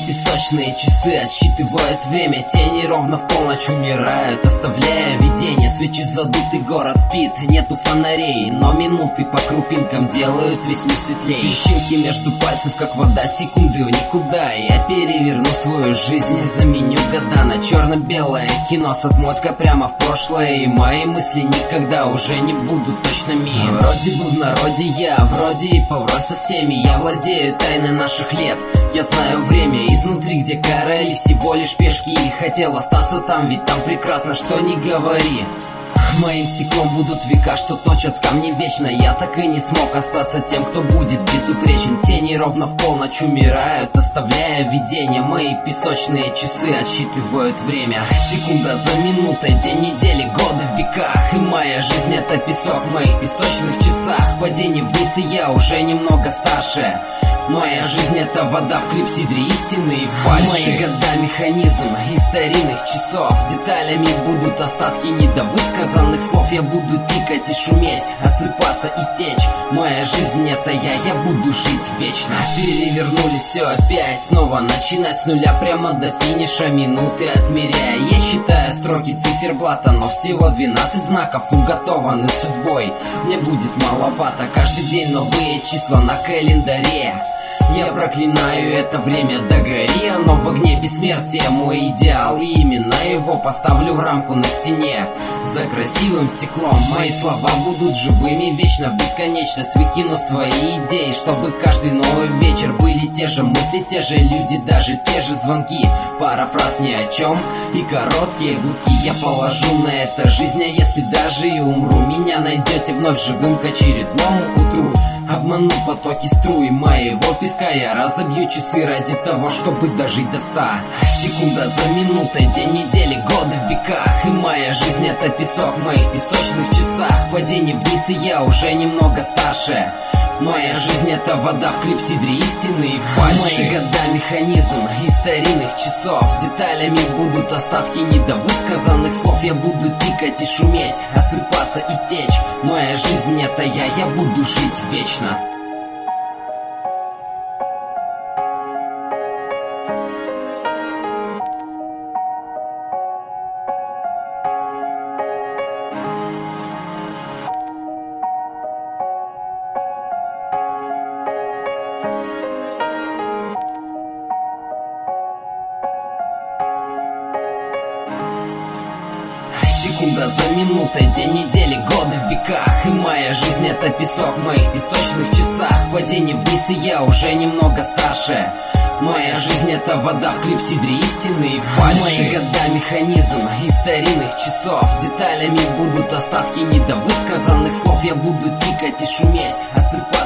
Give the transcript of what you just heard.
песочные часы отсчитывают время. Тени ровно в полночь умирают, оставляя видение. Свечи задуты, город спит, нету фонарей, но минуты по крупинкам делают весь мир светлее. Песчинки между пальцев, как вода, секунды в никуда. Я переверну свою жизнь, заменю года на черно-белое кино с отмоткой прямо в прошлое. И мои мысли никогда уже не будут точными. Вроде бы в народе я, вроде и поврось со всеми. Я владею тайной наших лет. Я знаю время изнутри, где короли всего лишь пешки. И хотел остаться там, ведь там прекрасно, что не говори. Моим стеклом будут века, что точат камни вечно. Я так и не смог остаться тем, кто будет безупречен. Тени ровно в полночь умирают, оставляя видение. Мои песочные часы отсчитывают время. Секунда за минутой, день недели, годы в веках. И моя жизнь это песок в моих песочных часах. Падение вниз, и я уже немного старше. Моя жизнь это вода в клипсидре истины и фальши. Мои года механизм из старинных часов. Деталями будут остатки недовысказанных слов. Я буду тикать и шуметь, осыпаться и течь. Моя жизнь это я буду жить вечно. Перевернули все опять, снова начинать с нуля. Прямо до финиша, минуты отмеряя. Я считаю строки циферблата, но всего 12 знаков уготованы судьбой. Мне будет маловато, каждый день новые числа на календаре. Я проклинаю это время, догори оно в огне бессмертия. Мой идеал, и именно его поставлю в рамку на стене. За красивым стеклом мои слова будут живыми вечно. В бесконечность выкину свои идеи, чтобы каждый новый вечер были те же мысли, те же люди, даже те же звонки. Пара фраз ни о чем и короткие гудки. Я положу на это жизнь, а если даже и умру, меня найдете вновь живым к очередному утру. Обману потоки струи моего песка. Я разобью часы ради того, чтобы дожить до 100. Секунда за минутой, день недели, годы в веках. И моя жизнь это песок в моих песочных часах. Падение вниз, и я уже немного старше. Моя жизнь это вода в клипсидре истины и фальши. Мои года механизм из старинных часов. Деталями будут остатки недовысказанных слов. Я буду тикать и шуметь, осыпаться и течь. Моя жизнь это я буду жить вечно. Секунда за минутой, день недели, годы в веках. И моя жизнь это песок в моих песочных часах. Падение вниз, и я уже немного старше. Моя жизнь это вода в клипсидре истины и фальши. Мои года механизм из старинных часов. Деталями будут остатки недовысказанных слов. Я буду тикать и шуметь, осыпать